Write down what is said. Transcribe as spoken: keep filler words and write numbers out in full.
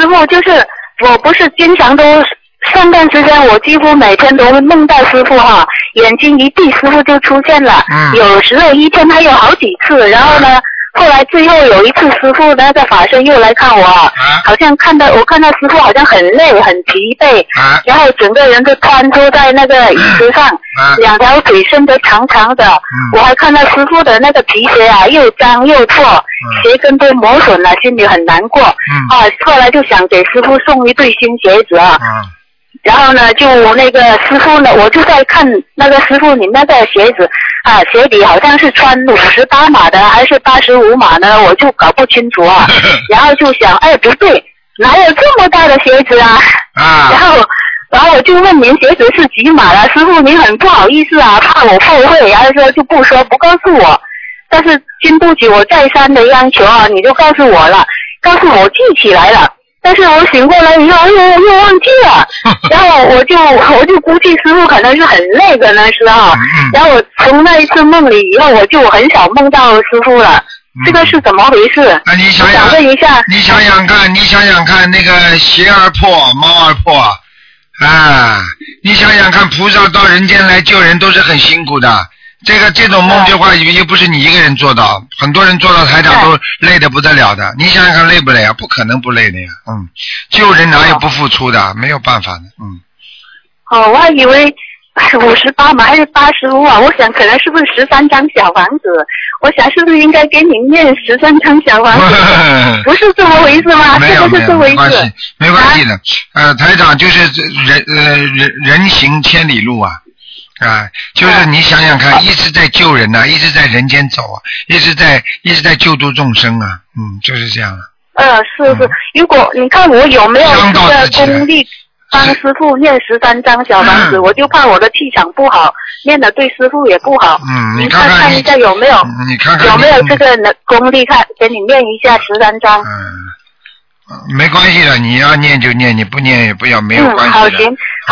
傅，就是我不是经常都上段时间我几乎每天都会梦到师傅哈，眼睛一闭师傅就出现了， 嗯、 有时候一天还有好几次，然后呢。嗯后来最后有一次师傅那个法身又来看我，啊、好像看到我看到师傅好像很累很疲惫，啊、然后整个人都瘫坐在那个椅子上，啊、两条腿伸得长长的，嗯、我还看到师傅的那个皮鞋啊又脏又破，嗯、鞋跟都磨损了，心里很难过，嗯、啊，后来就想给师傅送一对新鞋子啊。嗯然后呢，就那个师傅呢，我就在看那个师傅，你那个鞋子啊，鞋底好像是穿五十八码的还是八十五码呢，我就搞不清楚啊。然后就想，哎，不对，哪有这么大的鞋子啊？啊。然后，然后我就问您鞋子是几码了？师傅，您很不好意思啊，怕我后悔，然后说就不说，不告诉我。但是经不起我再三的央求啊，你就告诉我了，告诉我记起来了。但是我醒过来以后又又忘记了，然后我就我就估计师傅可能是很累的那时候，然后我从那一次梦里以后我就很少梦到师傅了，嗯、这个是怎么回事？ 那你想想， 问一下， 你想想看，你想想看，那个鞋儿破，猫儿破，啊，你想想看，菩萨到人间来救人都是很辛苦的。这个这种梦的话，又不是你一个人做到，很多人做到台长都累得不得了的。你想想看，累不累啊？不可能不累的呀。嗯，救人哪有不付出的？没有办法的。嗯。 哦，我还以为五十八嘛，还是八十五啊？我想可能是不是十三张小房子？我想是不是应该给您念十三张小房子？不是这么回事吗？ 没有这个是这么回事。 没关系的。啊、呃，台长就是人呃人人行千里路啊。啊，就是你想想看，一直在救人呐、啊，一直在人间走啊，一直在一直在救度众生啊，嗯，就是这样啊。 呃，是是，嗯、如果你看我有没有这个功力帮师傅念十三张小房子，嗯、我就怕我的气场不好，念的对师傅也不好。 嗯，你看看一下有没有， 嗯、你看看有没有这个能功力，看给你念一下十三张。 嗯。没关系的，你要念就念，你不念也不要，没有关系的。 嗯，好行。